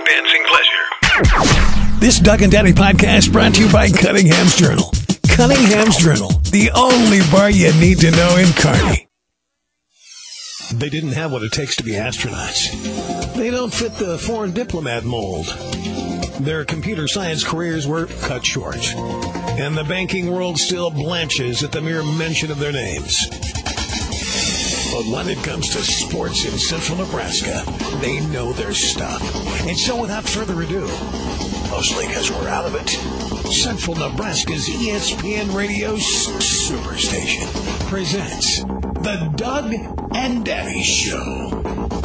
dancing pleasure. This Doug and Daddy podcast brought to you by Cunningham's Journal. Cunningham's Journal, the only bar you need to know in Kearney. They didn't have what it takes to be astronauts. They don't fit the foreign diplomat mold. Their computer science careers were cut short. And the banking world still blanches at the mere mention of their names. But when it comes to sports in central Nebraska, they know their stuff. And so without further ado, mostly because we're out of it, Central Nebraska's ESPN Radio Superstation presents The Doug and Daddy Show.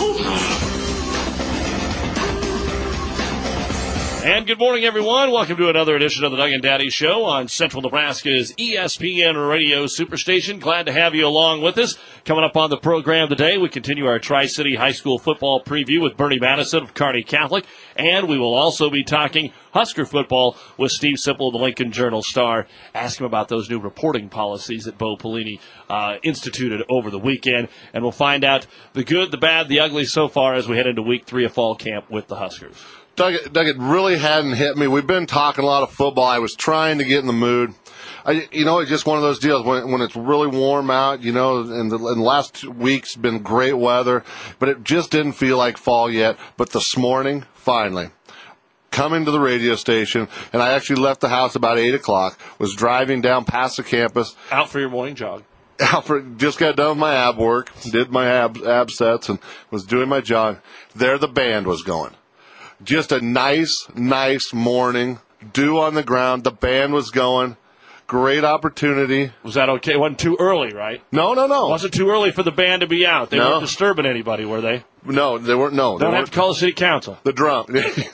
And good morning, everyone. Welcome to another edition of the Doug and Daddy Show on Central Nebraska's ESPN Radio Superstation. Glad to have you along with us. Coming up on the program today, we continue our Tri-City High School football preview with Bernie Madison of Kearney Catholic, and we will also be talking Husker football with Steve Sipple of the Lincoln Journal-Star. Ask him about those new reporting policies that Bo Pelini instituted over the weekend, and we'll find out the good, the bad, the ugly so far as we head into week 3 of fall camp with the Huskers. Doug, it really hadn't hit me. We've been talking a lot of football. I was trying to get in the mood. It's just one of those deals when it's really warm out, and the last 2 weeks been great weather, but it just didn't feel like fall yet. But this morning, finally, coming to the radio station, and I actually left the house about 8 o'clock, was driving down past the campus. Out for your morning jog. Just got done with my ab work, did my ab sets, and was doing my jog. There the band was going. Just a nice morning. Dew on the ground. The band was going. Great opportunity. Was that okay? It wasn't too early, right? No. It wasn't too early for the band to be out. They weren't disturbing anybody, were they? No, they weren't. No, Don't have to call the city council. The drum.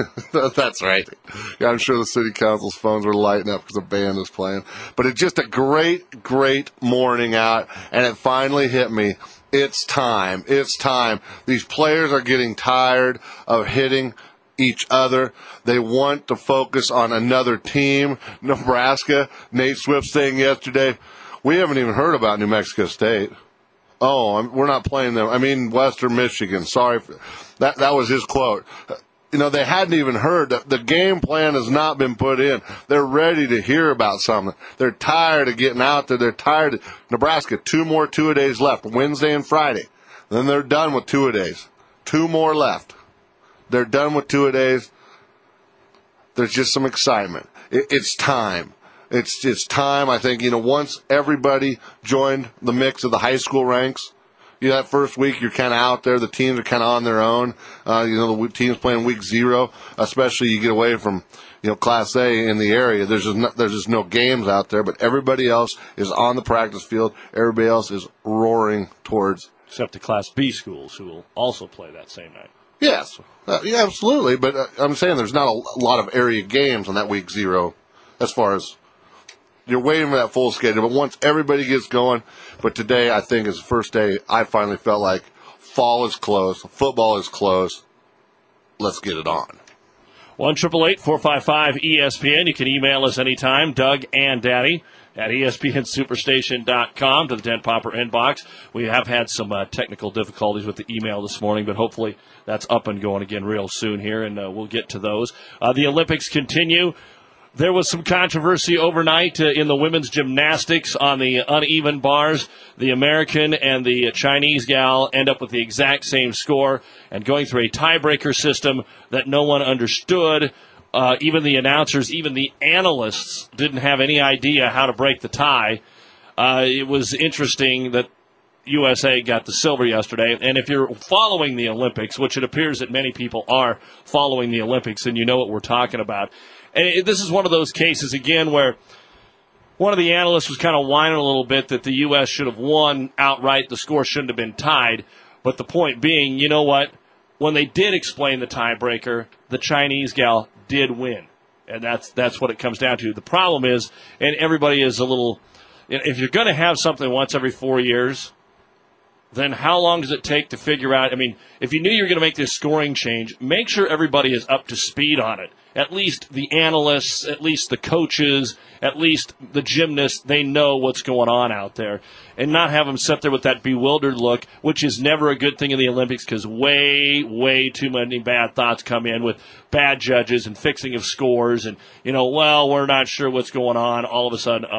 That's right. Yeah, I'm sure the city council's phones were lighting up because the band was playing. But it's just a great morning out, and it finally hit me. It's time. These players are getting tired of hitting each other. They want to focus on another team. Nebraska, Nate Swift saying yesterday, we haven't even heard about New Mexico State. We're not playing them. I mean, Western Michigan. Sorry. That was his quote. They hadn't even heard that the game plan has not been put in. They're ready to hear about something. They're tired of getting out there. They're tired of Nebraska. 2 more two-a-days left, Wednesday and Friday. Then they're done with two-a-days. 2 more left. They're done with 2-a-days. There's just some excitement. It's time. It's time. I think, once everybody joined the mix of the high school ranks, that first week you're kind of out there. The teams are kind of on their own. The teams playing week 0, especially you get away from, Class A in the area. There's just no games out there, but everybody else is on the practice field. Everybody else is roaring towards. Except the Class B schools who will also play that same night. Yes. Yeah, absolutely. But I'm saying there's not a lot of area games on that week 0 as far as you're waiting for that full schedule. But once everybody gets going, but today I think is the first day I finally felt like fall is close, football is close. Let's get it on. 1-888-455-ESPN. You can email us anytime, Doug and Daddy at ESPNSuperstation.com to the Den Popper inbox. We have had some technical difficulties with the email this morning, but hopefully that's up and going again real soon here, and we'll get to those. The Olympics continue. There was some controversy overnight in the women's gymnastics on the uneven bars. The American and the Chinese gal end up with the exact same score and going through a tiebreaker system that no one understood. Even the announcers, even the analysts didn't have any idea how to break the tie. It was interesting that USA got the silver yesterday. And if you're following the Olympics, which it appears that many people are following the Olympics, and you know what we're talking about. And this is one of those cases, again, where one of the analysts was kind of whining a little bit that the U.S. should have won outright. The score shouldn't have been tied. But the point being, you know what? When they did explain the tiebreaker, the Chinese gal did win. And that's what it comes down to. The problem is, and everybody is a little, if you're going to have something once every 4 years, then how long does it take to figure out? I mean, if you knew you were going to make this scoring change, make sure everybody is up to speed on it at least the analysts, at least the coaches, at least the gymnasts, they know what's going on out there. And not have them sit there with that bewildered look, which is never a good thing in the Olympics because way, way too many bad thoughts come in with bad judges and fixing of scores and, well, we're not sure what's going on. All of a sudden,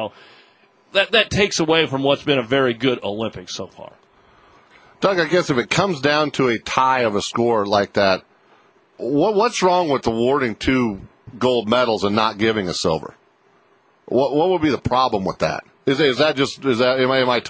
that takes away from what's been a very good Olympics so far. Doug, I guess if it comes down to a tie of a score like that, what's wrong with awarding 2 gold medals and not giving a silver? What would be the problem with that? Am I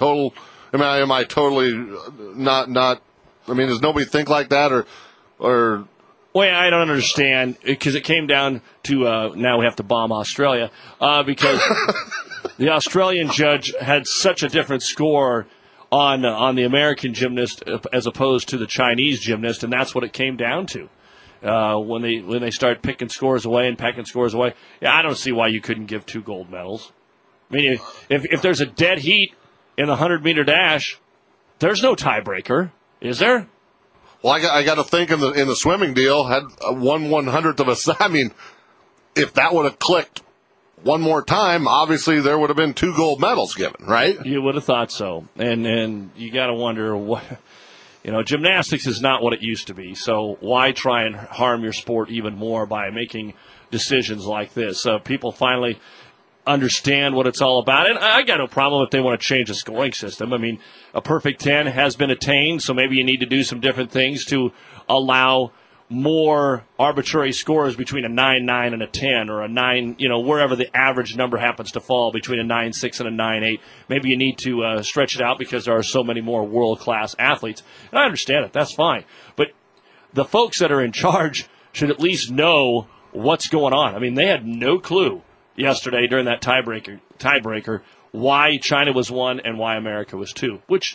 totally not? I mean, does nobody think like that or? Well, I don't understand because it came down to now we have to bomb Australia because the Australian judge had such a different score on the American gymnast as opposed to the Chinese gymnast, and that's what it came down to. When they start picking scores away and pecking scores away, I don't see why you couldn't give 2 gold medals. I mean, if there's a dead heat in the 100-meter dash, there's no tiebreaker, is there? Well, I got to think in the swimming deal had 1/100th of a second. I mean, if that would have clicked one more time, obviously there would have been 2 gold medals given, right? You would have thought so, and you got to wonder what. Gymnastics is not what it used to be, so why try and harm your sport even more by making decisions like this? People finally understand what it's all about, and I got no problem if they want to change the scoring system. I mean, a perfect 10 has been attained, so maybe you need to do some different things to allow more arbitrary scores between a 9-9 and a 10, or a 9, wherever the average number happens to fall between a 9-6 and a 9-8. Maybe you need to stretch it out because there are so many more world-class athletes. And I understand it. That's fine. But the folks that are in charge should at least know what's going on. I mean, they had no clue yesterday during that tiebreaker why China was 1 and why America was 2, which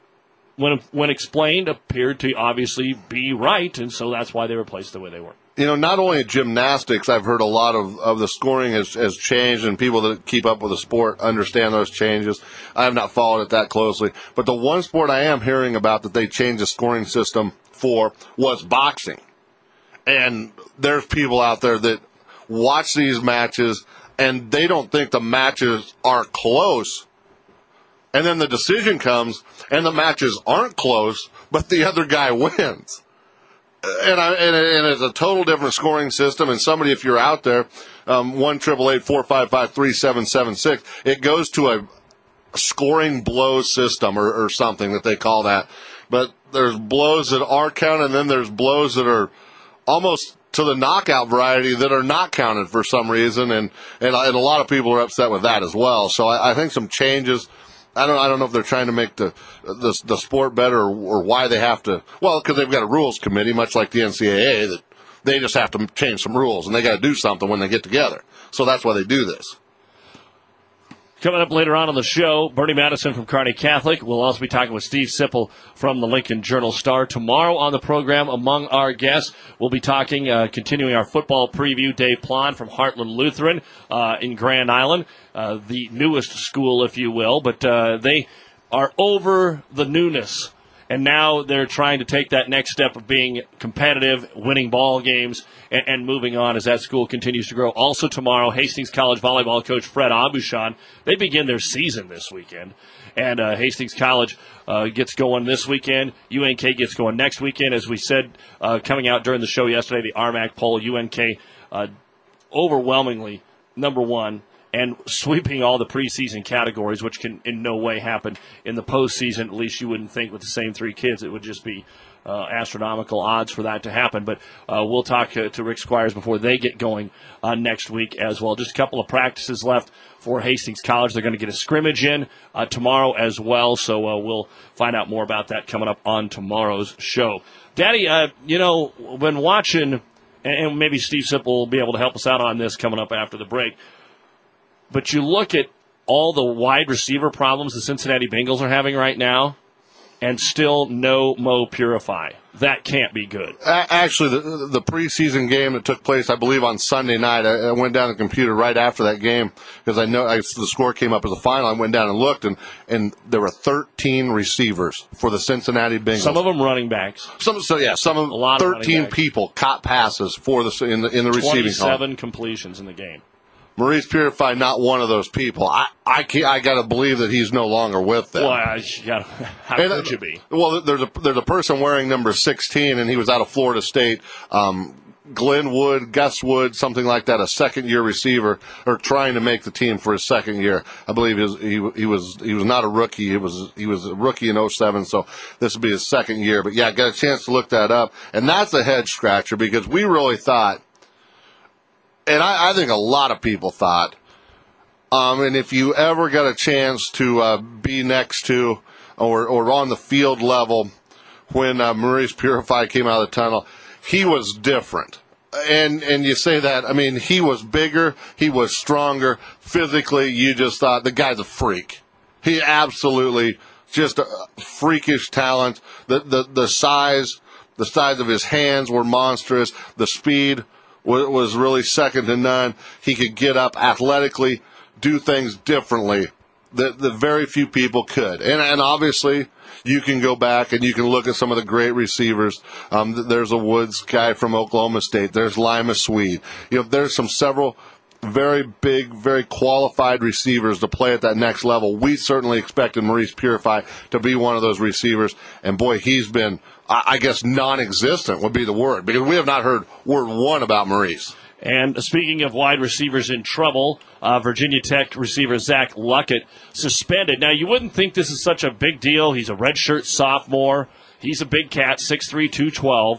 when explained, appeared to obviously be right, and so that's why they were placed the way they were. Not only in gymnastics, I've heard a lot of the scoring has changed, and people that keep up with the sport understand those changes. I have not followed it that closely. But the one sport I am hearing about that they changed the scoring system for was boxing. And there's people out there that watch these matches, and they don't think the matches are close. And then the decision comes, and the matches aren't close, but the other guy wins. And it's a total different scoring system. And somebody, if you're out there, 1-888-455-3776, it goes to a scoring blow system or something that they call that. But there's blows that are counted, and then there's blows that are almost to the knockout variety that are not counted for some reason. And a lot of people are upset with that as well. So I think some changes. I don't know if they're trying to make the sport better or why they have to. Well, because they've got a rules committee, much like the NCAA, that they just have to change some rules, and they got to do something when they get together. So that's why they do this. Coming up later on the show, Bernie Madison from Kearney Catholic. We'll also be talking with Steve Sipple from the Lincoln Journal-Star. Tomorrow on the program, among our guests, we'll be talking, continuing our football preview, Dave Plon from Heartland Lutheran in Grand Island, the newest school, if you will. But they are over the newness, and now they're trying to take that next step of being competitive, winning ball games, and moving on as that school continues to grow. Also tomorrow, Hastings College volleyball coach Fred Abushan, they begin their season this weekend. And Hastings College gets going this weekend. UNK gets going next weekend. As we said, coming out during the show yesterday, the RMAC poll, UNK overwhelmingly number 1 and sweeping all the preseason categories, which can in no way happen in the postseason. At least you wouldn't think with the same 3 kids. It would just be astronomical odds for that to happen. But we'll talk to Rick Squires before they get going next week as well. Just a couple of practices left for Hastings College. They're going to get a scrimmage in tomorrow as well. So we'll find out more about that coming up on tomorrow's show. Daddy, when watching, and maybe Steve Sipple will be able to help us out on this coming up after the break, but you look at all the wide receiver problems the Cincinnati Bengals are having right now, and still no Mo Purify. That can't be good. Actually, the preseason game that took place, I believe, on Sunday night, I went down to the computer right after that game because I know the score came up as a final. I went down and looked, and there were 13 receivers for the Cincinnati Bengals. Some of them running backs. Some of them, 13 people caught passes for in the receiving column. 27 completions in the game. Maurice Purify, not one of those people. I got to believe that he's no longer with them. Well, how could you be? Well, there's a person wearing number 16, and he was out of Florida State. Glenn Wood, Gus Wood, something like that, a second-year receiver, or trying to make the team for his second year. I believe he was not a rookie. He was a rookie in 07, so this will be his second year. But yeah, I got a chance to look that up, and that's a head scratcher because we really thought. And I think a lot of people thought, and if you ever got a chance to be next to or on the field level when Maurice Purify came out of the tunnel, he was different. And you say that, I mean, he was bigger, he was stronger, physically, you just thought, the guy's a freak. He absolutely, just a freakish talent. The size of his hands were monstrous, the speed was really second to none. He could get up athletically, do things differently that very few people could. And obviously, you can go back and you can look at some of the great receivers. There's a Woods guy from Oklahoma State. There's Lima Swede. There's several very big, very qualified receivers to play at that next level. We certainly expected Maurice Purify to be one of those receivers. And boy, he's been, I guess, non-existent would be the word, because we have not heard word one about Maurice. And speaking of wide receivers in trouble, Virginia Tech receiver Zach Luckett suspended. Now, you wouldn't think this is such a big deal. He's a redshirt sophomore. He's a big cat, 6'3", 212.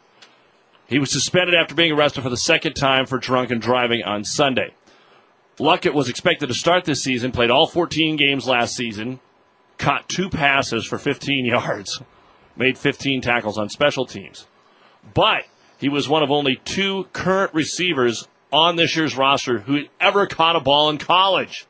He was suspended after being arrested for the second time for drunken driving on Sunday. Luckett was expected to start this season, played all 14 games last season, caught 2 passes for 15 yards, made 15 tackles on special teams. But he was one of only 2 current receivers on this year's roster who ever caught a ball in college.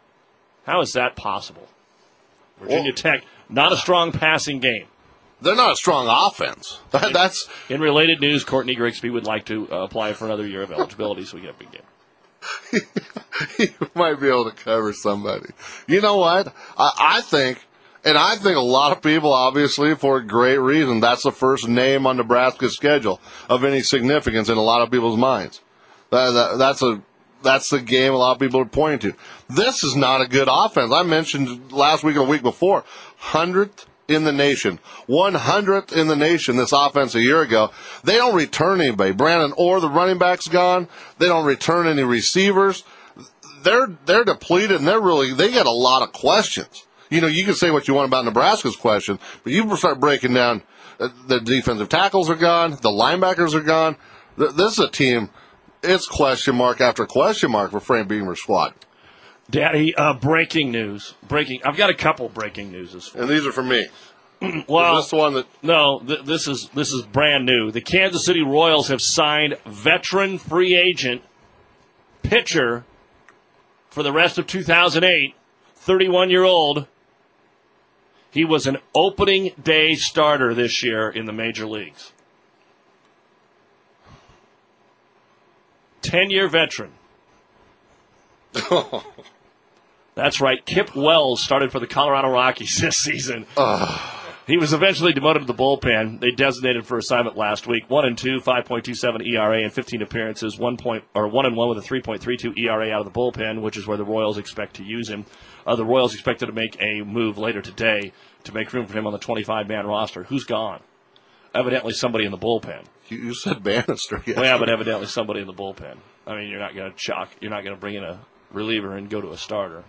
How is that possible? Virginia Tech, not a strong passing game. They're not a strong offense. That's in related news. Courtney Grigsby would like to apply for another year of eligibility, so we get a big game. He might be able to cover somebody. You know what? I think a lot of people, obviously, for a great reason, that's the first name on Nebraska's schedule of any significance in a lot of people's minds. That's the game a lot of people are pointing to. This is not a good offense. I mentioned last week or the week before, 100th in the nation, 100th in the nation. This offense a year ago, they don't return anybody. Brandon Orr, the running back's gone. They don't return any receivers. They're depleted, and they get a lot of questions. You can say what you want about Nebraska's question, but you start breaking down the defensive tackles are gone, the linebackers are gone. This is a team. It's question mark after question mark for Frank Beamer's squad. Daddy, breaking news. I've got a couple breaking newses for you. And these are for me. Well, is this the one that? No, this is brand new. The Kansas City Royals have signed veteran free agent pitcher for the rest of 2008, 31-year-old. He was an opening day starter this year in the major leagues. 10-year veteran. That's right. Kip Wells started for the Colorado Rockies this season. He was eventually demoted to the bullpen. They designated for assignment last week. 1-2, 5.27 ERA and 15 appearances. 1-1 with a 3.32 ERA out of the bullpen, which is where the Royals expect to use him. The Royals expected to make a move later today to make room for him on the 25-man roster. Who's gone? Evidently somebody in the bullpen. You said Bannister. Yes. Well, yeah, but evidently somebody in the bullpen. I mean, you're not going to bring in a reliever and go to a starter.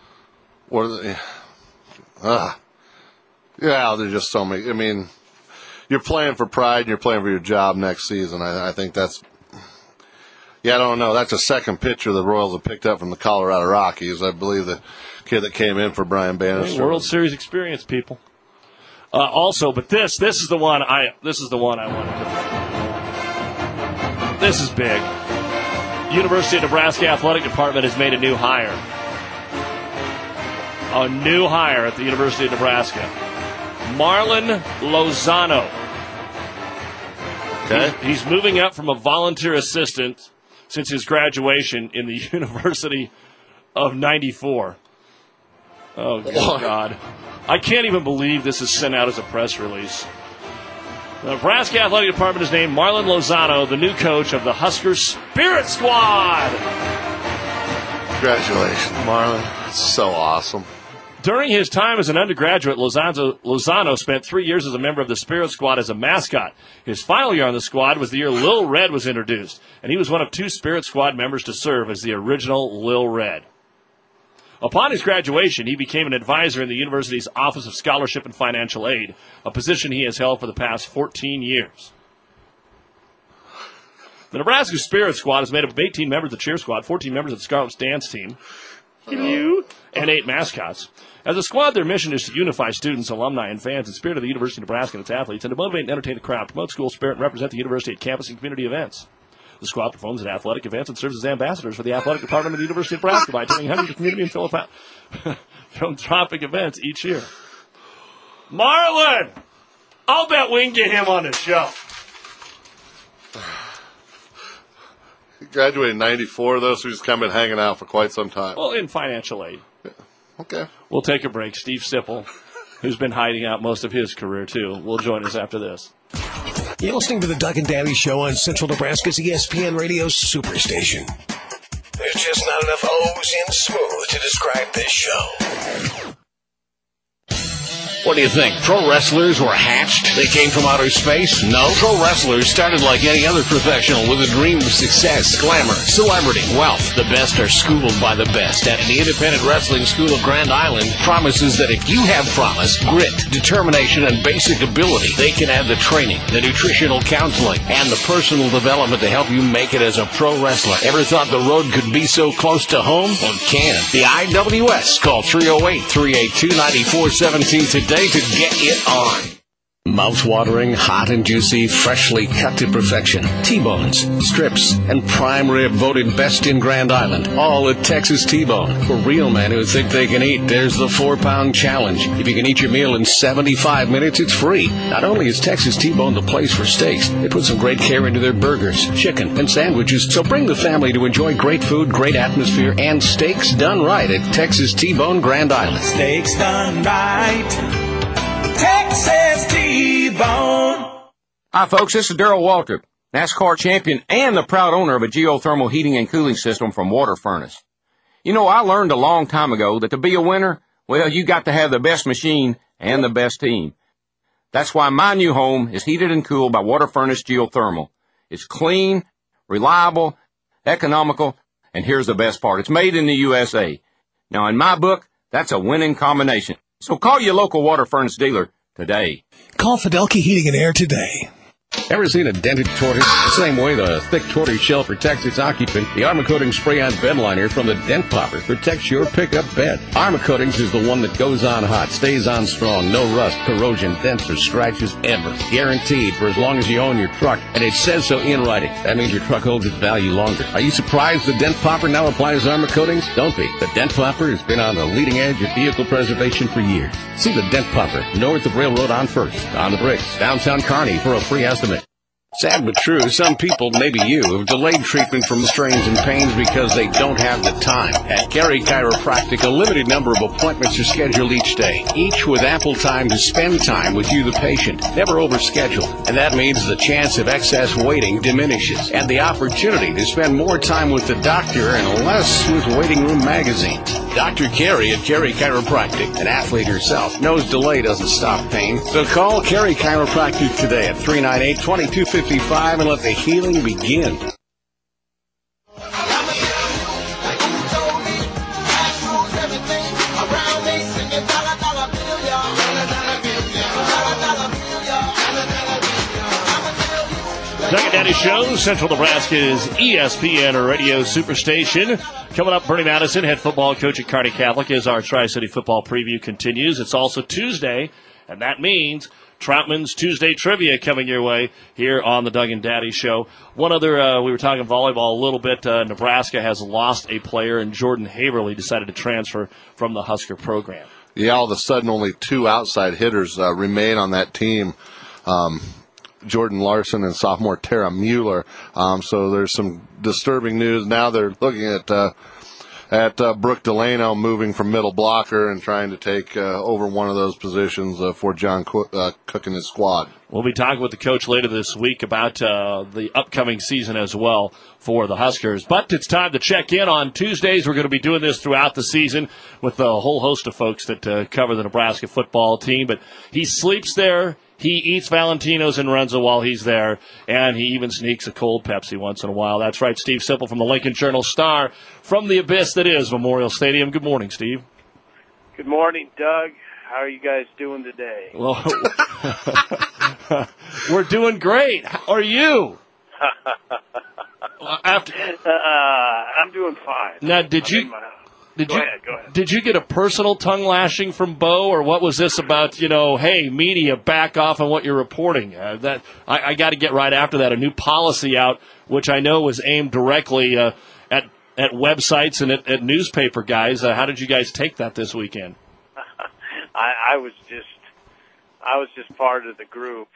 There's just so many. I mean, you're playing for pride and you're playing for your job next season. I think that's. Yeah, I don't know. That's a second pitcher the Royals have picked up from the Colorado Rockies. I believe the kid that came in for Brian Bannister. World Series experience, people. Also, but this is the one I wanted to. This is big. University of Nebraska Athletic Department has made a new hire. A new hire at the University of Nebraska. Marlon Lozano. Okay. He's moving up from a volunteer assistant since his graduation in the University of 94. Oh, good God. I can't even believe this is sent out as a press release. The Nebraska Athletic Department has named Marlon Lozano the new coach of the Husker Spirit Squad. Congratulations, Marlon. That's so awesome. During his time as an undergraduate, Lozano spent 3 years as a member of the Spirit Squad as a mascot. His final year on the squad was the year Lil Red was introduced, and he was one of 2 Spirit Squad members to serve as the original Lil Red. Upon his graduation, he became an advisor in the university's Office of Scholarship and Financial Aid, a position he has held for the past 14 years. The Nebraska Spirit Squad is made up of 18 members of the cheer squad, 14 members of the Scarlet's dance team, and 8 mascots. As a squad, their mission is to unify students, alumni, and fans in the spirit of the University of Nebraska and its athletes, and to motivate and entertain the crowd, promote school spirit, and represent the university at campus and community events. The squad performs at athletic events and serves as ambassadors for the athletic department of the University of Nebraska by attending hundreds of community and philanthropic events each year. Marlon! I'll bet we can get him on the show. He graduated in 94, though, so he's kind of been hanging out for quite some time. Well, in financial aid. Yeah. Okay. We'll take a break. Steve Sipple, who's been hiding out most of his career, too, will join us after this. You're listening to the Doug and Daddy Show on Central Nebraska's ESPN Radio Superstation. There's just not enough O's in smooth to describe this show. What do you think? Pro wrestlers were hatched? They came from outer space? No. Pro wrestlers started like any other professional with a dream of success, glamour, celebrity, wealth. The best are schooled by the best. And the Independent Wrestling School of Grand Island promises that if you have promise, grit, determination, and basic ability, they can add the training, the nutritional counseling, and the personal development to help you make it as a pro wrestler. Ever thought the road could be so close to home? Well, it can. The IWS. Call 308-382-9417 today to get it on. Mouth-watering, hot and juicy, freshly cut to perfection. T-bones, strips, and prime rib voted best in Grand Island. All at Texas T-Bone. For real men who think they can eat, there's the 4-pound challenge. If you can eat your meal in 75 minutes, it's free. Not only is Texas T-Bone the place for steaks, they put some great care into their burgers, chicken, and sandwiches. So bring the family to enjoy great food, great atmosphere, and steaks done right at Texas T-Bone Grand Island. Steaks done right. Texas T-Bone. Hi, folks. This is Darrell Walter, NASCAR champion and the proud owner of a geothermal heating and cooling system from Water Furnace. You know, I learned a long time ago that to be a winner, well, you got to have the best machine and the best team. That's why my new home is heated and cooled by Water Furnace Geothermal. It's clean, reliable, economical, and here's the best part. It's made in the USA. Now, in my book, that's a winning combination. So call your local Water Furnace dealer today. Call Fidelki Heating and Air today. Ever seen a dented tortoise? The same way the thick tortoise shell protects its occupant, the Armor Coating Spray-On Bed Liner from the Dent Popper protects your pickup bed. Armor Coatings is the one that goes on hot, stays on strong, no rust, corrosion, dents, or scratches ever. Guaranteed for as long as you own your truck, and it says so in writing. That means your truck holds its value longer. Are you surprised the Dent Popper now applies Armor Coatings? Don't be. The Dent Popper has been on the leading edge of vehicle preservation for years. See the Dent Popper north of Railroad on First, on the Bricks, downtown Kearney for a free estimate. Sad but true, some people, maybe you, have delayed treatment from strains and pains because they don't have the time. At Gary Chiropractic, a limited number of appointments are scheduled each day, each with ample time to spend time with you, the patient, never overscheduled. And that means the chance of excess waiting diminishes, and the opportunity to spend more time with the doctor and less with waiting room magazines. Dr. Carey at Carey Chiropractic, an athlete herself, knows delay doesn't stop pain. So call Carey Chiropractic today at 398-2255 and let the healing begin. Doug and Daddy Show, Central Nebraska's ESPN Radio Superstation. Coming up, Bernie Madison, head football coach at Kearney Catholic, as our Tri-City football preview continues. It's also Tuesday, and that means Troutman's Tuesday Trivia coming your way here on the Doug and Daddy Show. One other, we were talking volleyball a little bit. Nebraska has lost a player, and Jordan Haverly decided to transfer from the Husker program. Yeah, all of a sudden only 2 outside hitters remain on that team. Jordan Larson and sophomore Tara Mueller. So there's some disturbing news. Now they're looking at Brooke Delano moving from middle blocker and trying to take over one of those positions for John Cook and his squad. We'll be talking with the coach later this week about the upcoming season as well for the Huskers. But it's time to check in on Tuesdays. We're going to be doing this throughout the season with a whole host of folks that cover the Nebraska football team. But he sleeps there. He eats Valentino's and Runza while he's there, and he even sneaks a cold Pepsi once in a while. That's right, Steve Sipple from the Lincoln Journal-Star from the abyss that is Memorial Stadium. Good morning, Steve. Good morning, Doug. How are you guys doing today? Well, we're doing great. How are you? I'm doing fine. Now, Go ahead. Did you get a personal tongue lashing from Bo, or what was this about? Hey, media, back off on what you're reporting. I got to get right after that. A new policy out, which I know was aimed directly at websites and at newspaper guys. How did you guys take that this weekend? I was just part of the group.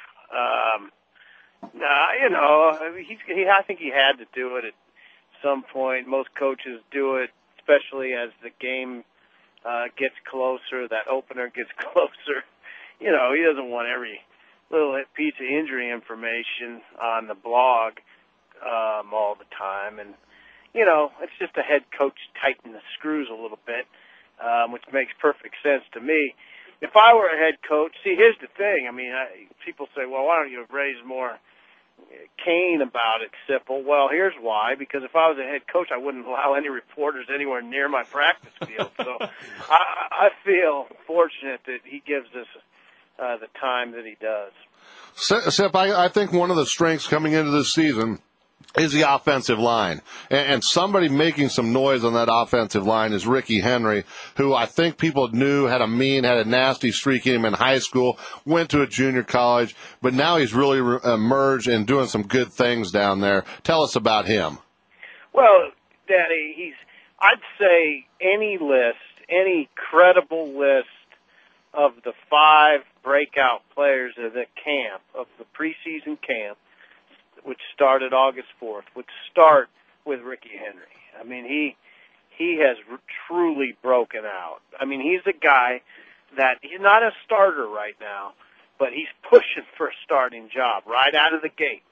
I think he had to do it at some point. Most coaches do it, especially as the game gets closer, that opener gets closer. He doesn't want every little piece of injury information on the blog all the time. And, it's just a head coach tightening the screws a little bit, which makes perfect sense to me. If I were a head coach, see, here's the thing. People say, well, why don't you raise more cane about it, Sipple? Well, here's why. Because if I was a head coach, I wouldn't allow any reporters anywhere near my practice field. So I feel fortunate that he gives us the time that he does. Sip, I think one of the strengths coming into this season is the offensive line. And somebody making some noise on that offensive line is Ricky Henry, who I think people knew had a nasty streak in him in high school, went to a junior college, but now he's really emerged and doing some good things down there. Tell us about him. Well, Daddy, I'd say any credible list of the 5 breakout players of the camp, of the preseason camp, which started August 4th, would start with Ricky Henry. He has truly broken out. He's a guy that he's not a starter right now, but he's pushing for a starting job right out of the gate.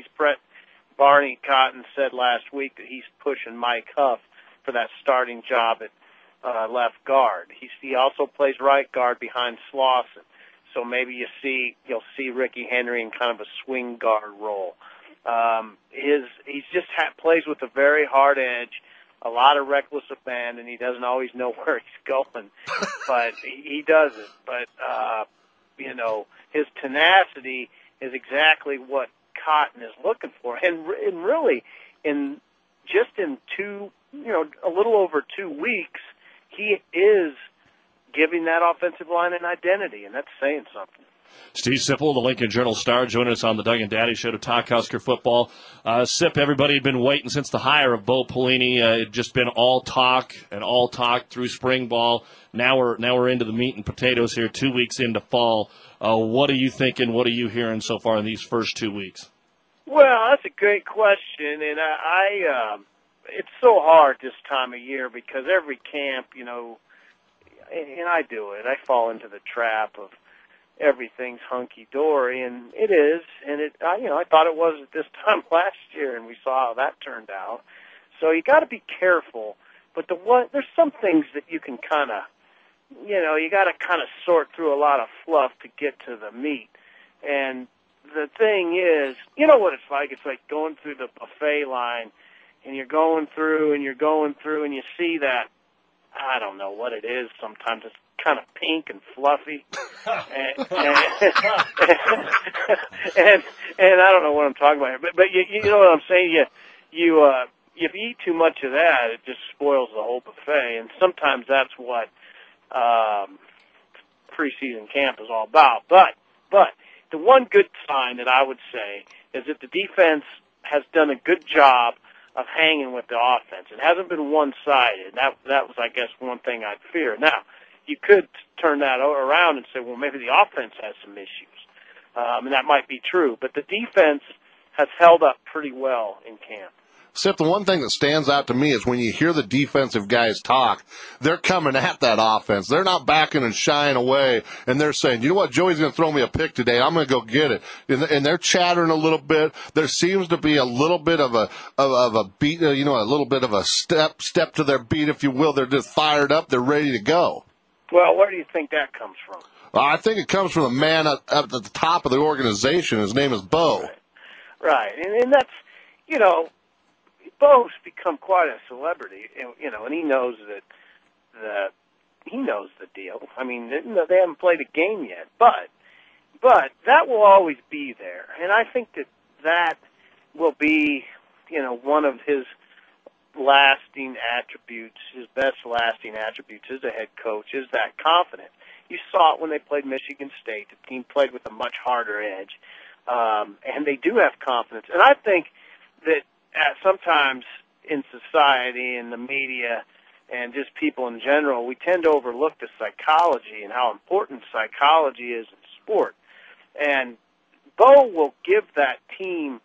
Barney Cotton said last week that he's pushing Mike Huff for that starting job at left guard. He also plays right guard behind Slauson. So maybe you'll see Ricky Henry in kind of a swing guard role. He's just plays with a very hard edge, a lot of reckless abandon. He doesn't always know where he's going, but he does it. But his tenacity is exactly what Cotton is looking for, and really in a little over 2 weeks, he is giving that offensive line an identity, and that's saying something. Steve Sipple, the Lincoln Journal-Star, joining us on the Doug and Daddy Show to talk Husker football. Sip, everybody had been waiting since the hire of Bo Pelini. It had just been all talk through spring ball. Now we're into the meat and potatoes here, 2 weeks into fall. What are you thinking? What are you hearing so far in these first 2 weeks? Well, that's a great question, and it's so hard this time of year because every camp, and I do it. I fall into the trap of everything's hunky-dory, and it is. And I thought it was at this time last year, and we saw how that turned out. So you got to be careful. But there's some things that you can kind of, you got to kind of sort through a lot of fluff to get to the meat. And the thing is, you know what it's like? It's like going through the buffet line, and you're going through, and you see that, I don't know what it is. Sometimes it's kind of pink and fluffy, and I don't know what I'm talking about here. But you know what I'm saying? If you eat too much of that, it just spoils the whole buffet. And sometimes that's what preseason camp is all about. But the one good sign that I would say is that the defense has done a good job of hanging with the offense. It hasn't been one-sided. That was, I guess, one thing I'd fear. Now, you could turn that around and say, well, maybe the offense has some issues. And that might be true. But the defense has held up pretty well in camp. Sip, the one thing that stands out to me is when you hear the defensive guys talk, they're coming at that offense. They're not backing and shying away, and they're saying, you know what, Joey's going to throw me a pick today. I'm going to go get it. And they're chattering a little bit. There seems to be a little bit of a beat, a little bit of a step to their beat, if you will. They're just fired up. They're ready to go. Well, where do you think that comes from? I think it comes from the man up at the top of the organization. His name is Bo. Right. And that's, Bo's become quite a celebrity, and he knows that he knows the deal. I mean, they haven't played a game yet, but that will always be there, and I think that will be, one of his lasting attributes, his best lasting attributes as a head coach is that confidence. You saw it when they played Michigan State. The team played with a much harder edge, and they do have confidence. And I think that sometimes in society and the media and just people in general, we tend to overlook the psychology and how important psychology is in sport. And Bo will give that team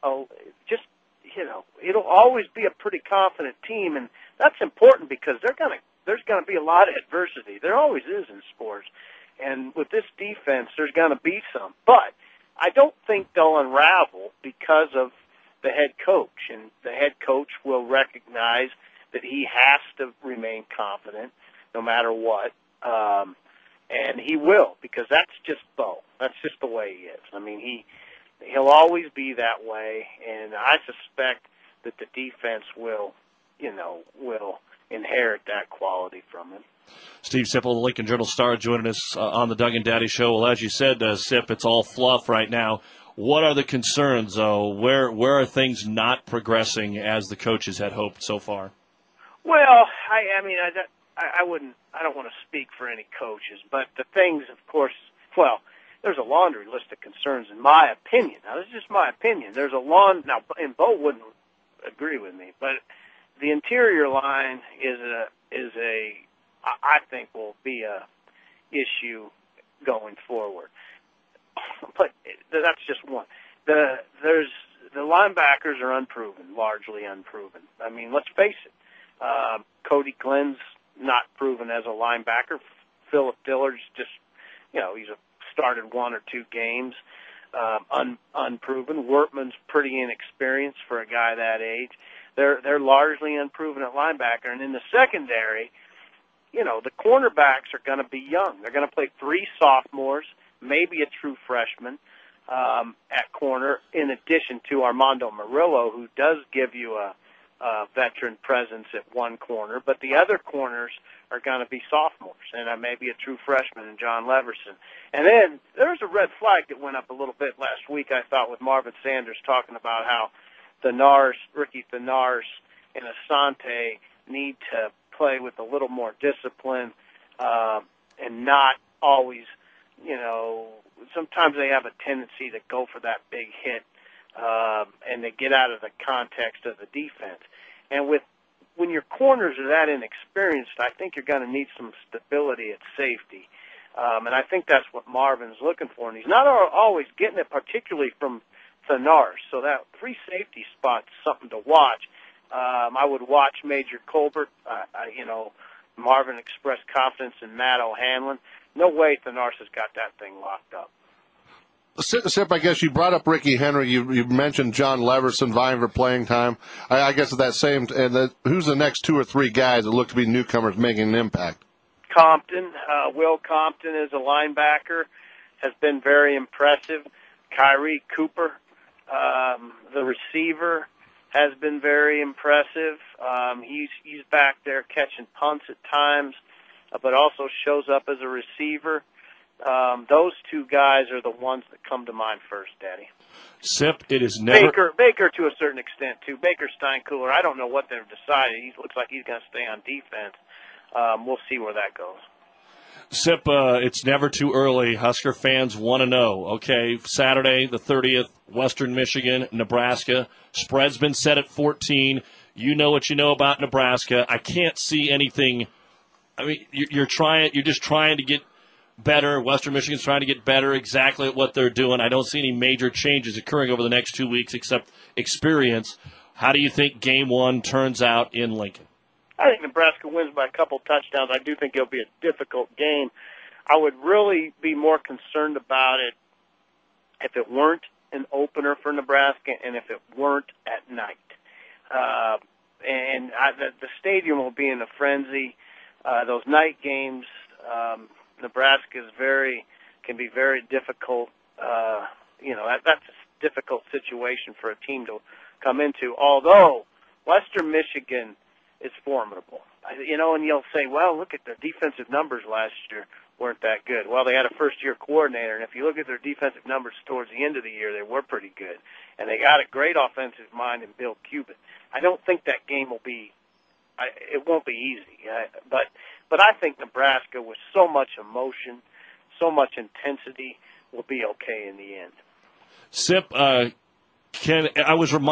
it'll always be a pretty confident team, and that's important because there's going to be a lot of adversity. There always is in sports. And with this defense, there's going to be some. But I don't think they'll unravel because of the head coach, and the head coach will recognize that he has to remain confident no matter what, and he will, because that's just Bo. That's just the way he is. I mean, he'll always be that way, and I suspect that the defense will inherit that quality from him. Steve Sipple, the Lincoln Journal-Star, joining us on the Doug and Daddy Show. Well, as you said, Sip, it's all fluff right now. What are the concerns, though? Where are things not progressing as the coaches had hoped so far? Well, I don't want to speak for any coaches, but the things, of course, there's a laundry list of concerns in my opinion. Now, this is just my opinion. Now, and Bo wouldn't agree with me, but the interior line I think will be a issue going forward. But that's just one. The linebackers are unproven, largely unproven. I mean, let's face it. Cody Glenn's not proven as a linebacker. Philip Dillard's just, he's started one or two games, unproven. Wortman's pretty inexperienced for a guy that age. They're largely unproven at linebacker. And in the secondary, the cornerbacks are going to be young. They're going to play 3 sophomores, maybe a true freshman at corner, in addition to Armando Murillo, who does give you a veteran presence at one corner, but the other corners are going to be sophomores, and maybe a true freshman in John Leverson. And then there's a red flag that went up a little bit last week, I thought, with Marvin Sanders talking about how Ricky Thenars, and Asante need to play with a little more discipline and not always, sometimes they have a tendency to go for that big hit and they get out of the context of the defense. And when your corners are that inexperienced, I think you're going to need some stability at safety. And I think that's what Marvin's looking for. And he's not always getting it, particularly from Thenars. So that free safety spot's something to watch. I would watch Major Colbert. Marvin expressed confidence in Matt O'Hanlon. No way Thenars has got that thing locked up. Sip, I guess you brought up Ricky Henry. You mentioned John Leverson vying for playing time. I guess at that same who's the next 2 or 3 guys that look to be newcomers making an impact? Compton, Will Compton is a linebacker, has been very impressive. Kyrie Cooper, the receiver, has been very impressive. He's back there catching punts at times, but also shows up as a receiver. Those 2 guys are the ones that come to mind first, Daddy. Sip, it is never... Baker to a certain extent, too. Baker Steinkuhler, I don't know what they've decided. He looks like he's going to stay on defense. We'll see where that goes. Sip, it's never too early. Husker fans want to know. Okay, Saturday, the 30th, Western Michigan, Nebraska. Spread's been set at 14. You know what you know about Nebraska. I can't see anything I mean, you're just trying to get better. Western Michigan's trying to get better exactly at what they're doing. I don't see any major changes occurring over the next 2 weeks except experience. How do you think Game 1 turns out in Lincoln? I think Nebraska wins by a couple touchdowns. I do think it'll be a difficult game. I would really be more concerned about it if it weren't an opener for Nebraska and if it weren't at night. The stadium will be in a frenzy. Those night games, Nebraska can be very difficult. That's a difficult situation for a team to come into. Although Western Michigan is formidable, and you'll say, well, look at their defensive numbers last year weren't that good. Well, they had a first-year coordinator, and if you look at their defensive numbers towards the end of the year, they were pretty good, and they got a great offensive mind in Bill Cuban. I don't think that game will be. It won't be easy, but I think Nebraska, with so much emotion, so much intensity, will be okay in the end. Sip, I was reminded.